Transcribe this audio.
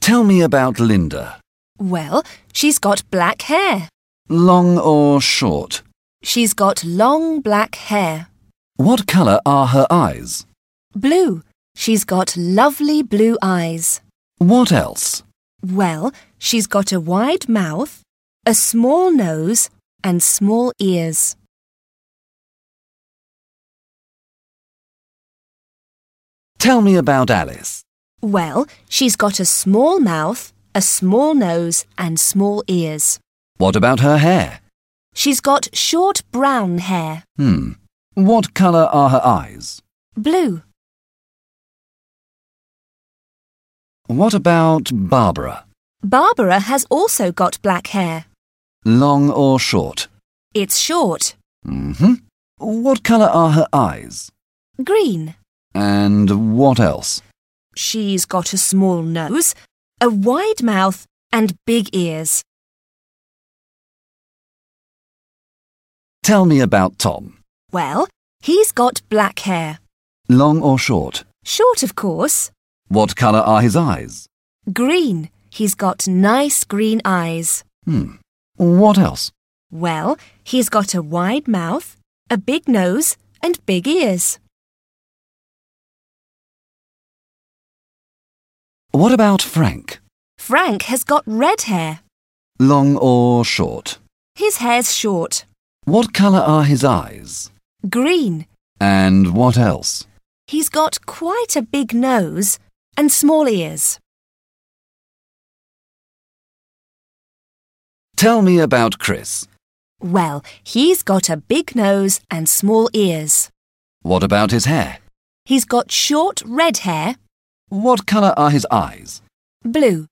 Tell me about Linda. Well, she's got black hair. Long or short? She's got long black hair. What colour are her eyes? Blue. She's got lovely blue eyes. What else? Well, she's got a wide mouth, a small nose, and small ears. Tell me about Alice. Well, she's got a small mouth, a small nose, and small ears. What about her hair? She's got short brown hair. What colour are her eyes? Blue. What about Barbara? Barbara has also got black hair. Long or short? It's short. What colour are her eyes? Green. And what else? She's got a small nose, a wide mouth, and big ears. Tell me about Tom. Well, he's got black hair. Long or short? Short, of course. What colour are his eyes? Green. He's got nice green eyes. What else? Well, he's got a wide mouth, a big nose, and big ears. What about Frank? Frank has got red hair. Long or short? His hair's short. What colour are his eyes? Green. And what else? He's got quite a big nose and small ears. Tell me about Chris. Well, he's got a big nose and small ears. What about his hair? He's got short red hair. What colour are his eyes? Blue.